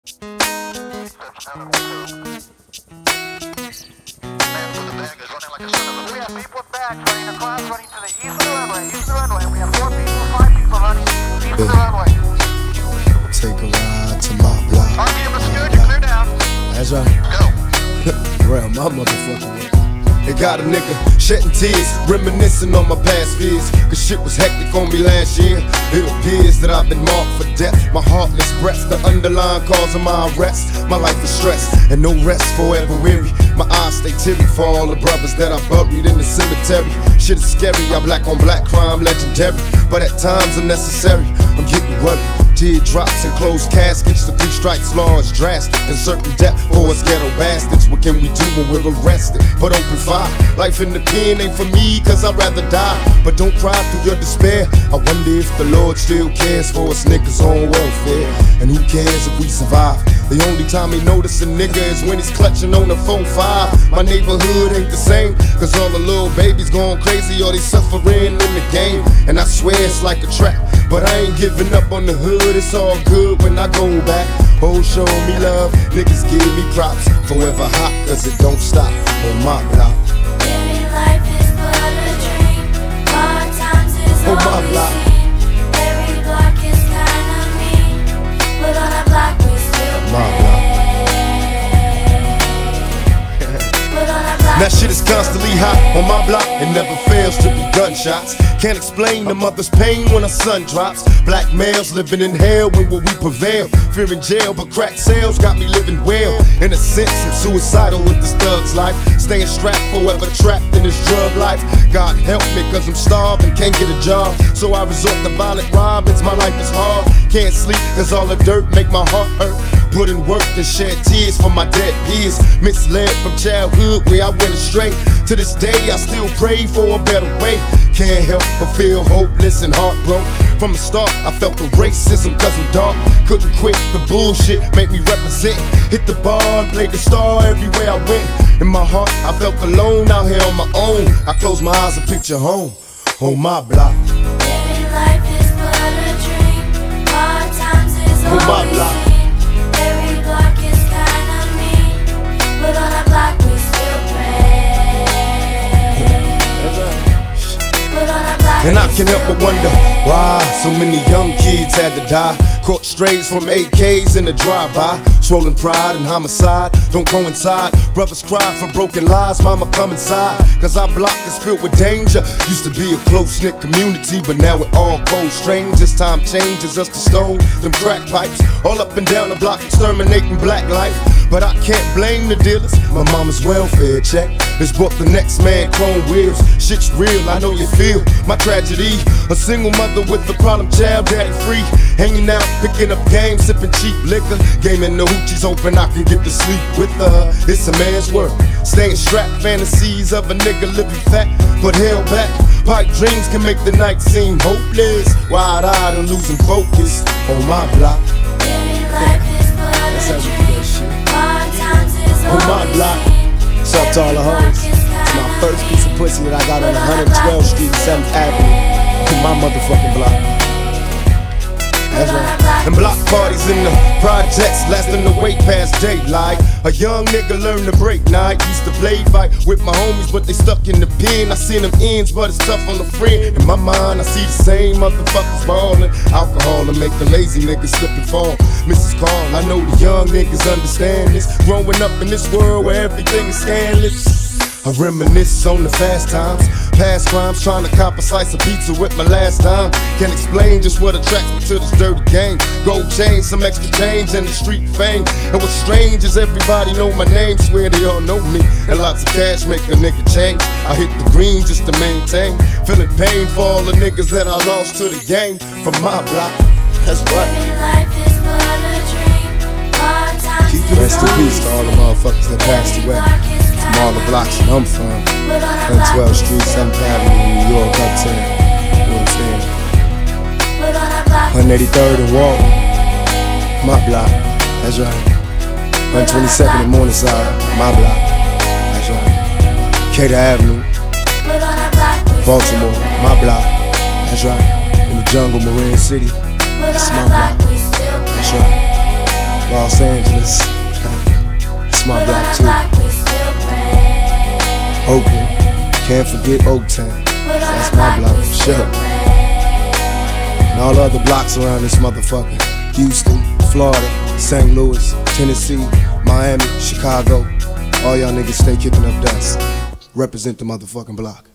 Take a ride to my block. That's right. Around my motherfucking way. It got a nigga shedding tears, reminiscing on my past fears. Cause shit was hectic on me last year. It appears that I've been marked for death. My heartless breaths, the underlying cause of my arrest. My life is stress, and no rest forever weary. My eyes stay teary for all the brothers that I buried in the cemetery. Shit is scary, I black on black crime legendary. But at times unnecessary, I'm getting worried. Teardrops and closed caskets, the 3 strikes law is drastic. And certain death for us ghetto bastards. What can we do when we're arrested? But open fire, life in the pen ain't for me, cause I'd rather die. But don't cry through your despair. I wonder if the Lord still cares for us niggas on welfare. And who cares if we survive? The only time he notice a nigga is when he's clutching on the 4-5. My neighborhood ain't the same, cause all the little babies going crazy or they suffering in the game. And I swear it's like a trap, but I ain't giving up on the hood. It's all good when I go back. Oh, show me love, niggas give me props. Forever hot, cause it don't stop on my block. Living life is but a dream. Hard times is On my all we block. see. Every block is kinda mean, but on our block we still My play. But on our block That shit is constantly hot on my block. It never fails to be gunshots. Can't explain the mother's pain when her son drops. Black males living in hell when will we prevail? Fear in jail, but crack sales got me living well. In a sense, I'm suicidal with this thug's life. Staying strapped, forever trapped in this drug life. God help me, cause I'm starving, can't get a job. So I resort to violent robins, my life is hard. Can't sleep, cause all the dirt make my heart hurt. Put in work and shed tears for my dead peers. Misled from childhood where I went astray. To this day I still pray for a better way. Can't help but feel hopeless and heartbroken. From the start I felt the racism cause I'm dark. Couldn't quit the bullshit, make me represent. Hit the bar and played the star everywhere I went. In my heart I felt alone out here on my own. I close my eyes and picture home on my block. living life is but a dream. Hard times is On my all we block. see. Every block is kinda mean, but on our block we still pray. But on our block And I we can help still but wonder pray. why so many young kids had to die. Caught strays from AKs in the drive-by. Swollen pride and homicide don't coincide. Brothers cry for broken lives, mama come inside. Cause our block is filled with danger. Used to be a close-knit community, but now we're all cold strangers. Time changes us to stone them crack pipes. All up and down the block exterminating black life. But I can't blame the dealers. My mama's welfare check has bought the next man chrome wheels. Shit's real, I know you feel my tragedy. A single mother with a problem child, daddy free. Hanging out, picking up games, sipping cheap liquor. Gaming the hoochies, hoping I can get to sleep with her. It's a man's world, staying strapped. Fantasies of a nigga living fat, but held back. Pipe dreams can make the night seem hopeless. Wide-eyed and losing focus on my block. Living life is but That's a how we do that shit. dream. Hard times is On my all we block. see. What's up to all the hoes? It's my first piece of pussy that I got on 112th Street, 7th Avenue. On my motherfucking block. That's right. And block parties in the projects lasting the way past daylight. A young nigga learned to break night. Used to play fight with my homies, but they stuck in the pen. I seen them ends, but it's tough on the friend. In my mind, I see the same motherfuckers ballin'. Alcohol to make the lazy niggas slip and fall. Mrs. Carl, I know the young niggas understand this. Growing up in this world where everything is scandalous. I reminisce on the fast times, past crimes, trying to cop a slice of pizza with my last time. Can't explain just what attracts me to this dirty game. Gold chain, some extra change, and the street fame. And what's strange is everybody know my name, swear they all know me. And lots of cash make a nigga change. I hit the green just to maintain. Feeling pain for all the niggas that I lost to the game from my block. That's right. Living life is but a dream. Hard times is Rest in all peace we to all the see. motherfuckers that passed Every away. block is From all the blocks that I'm from. but on our block 112th we Street, still 7th Avenue, New York, uptown. You know what I'm saying? But on our block 183rd and Walton. My block. That's right. 122nd and Morningside. My block. That's right. Cater Avenue, but on our block we Baltimore. still My block. That's right. In the jungle, Marin City. But That's on my our block block. we still That's pray. right. Los Angeles, it's my block too. Oakland, can't forget Oaktown, that's my block for sure. And all the other blocks around this motherfucker: Houston, Florida, St. Louis, Tennessee, Miami, Chicago. All y'all niggas stay kicking up dust. Represent the motherfucking block.